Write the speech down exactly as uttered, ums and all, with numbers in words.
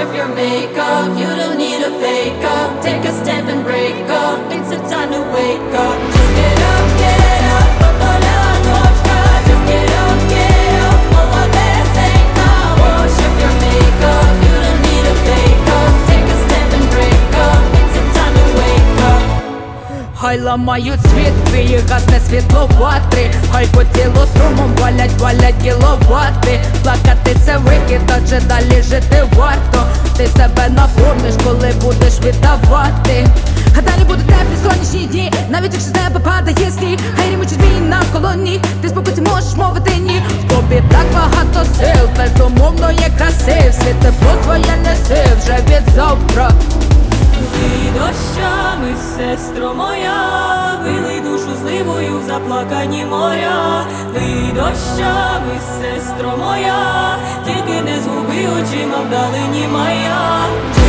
off your makeup, you don't need a fake up. Take a step and break up, it's a time to wake up. Just get up, get up, попала ночка. Just get up, get up, молодец, ain't now. Wash off your makeup, you don't need a fake up. Take a step and break up, it's a time to wake up. Хай ламають світ, твій гасне світло ватри. Хай по тілу струмом валять, валять кіловати. Плакати це викид, адже далі жити варто. Ти себе наповниш, коли будеш віддавати. А далі будуть теплі сонячні дні, навіть якщо з неба падає сніг. Хай рімучі змії навколо ніг, ти спокійно можеш мовити ні. В тобі так багато сил, безумовно є краси. Світ тепло твоє неси вже від завтра. Лий дощами, сестро моя, вилий душу зливою в заплакані моря. Лий дощами, сестро моя, тільки не згуби очима вдалині моя.